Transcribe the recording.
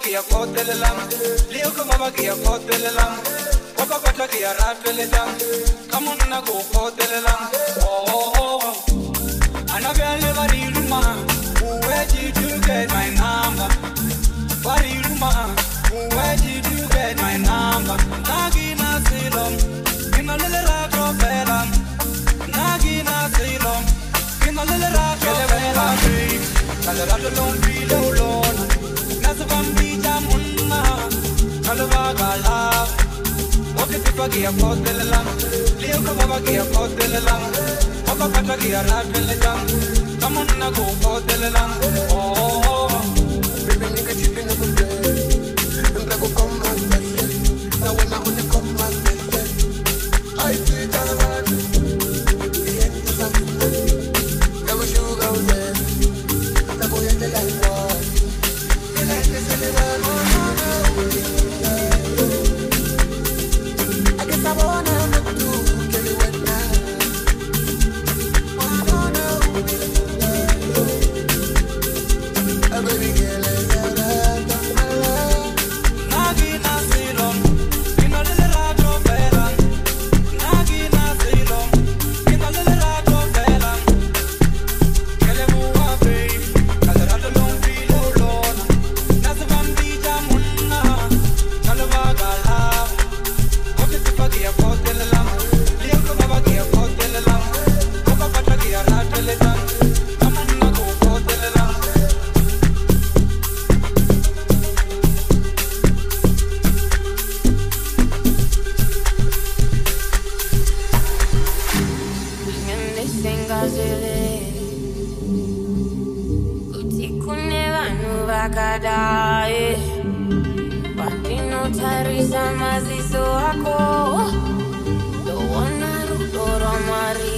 kia kotelelam, leo kama kia kotelelam, papa pata kia ratelelam, kamu na go kotelelam. Oh, anabele variruma, where did you get my number? Variruma, where did you get my number? Nagina silom, in a little rock of velam, Nagina silom, in a little rock of velam. Kalarato long below lona, Nasabambi Jamuna, Kalavagala, Wakitipagia Kotelam, Leo Kavagia Kotelam, Papa Patagia Ratelam, Kamuna go Kotelam. Oh, baby, make a chip in the good and I go come back. Now when I want to come back, I see that never should go there. Voy a tener igual, que la gente se le da a que sabona tú que le buena. A baby que le da Nagi nasilom, que no le rato velan. Nagi nasilom, que no le rato velan. Que le mueva baby. Mazizo ako, do wana rudoro mari.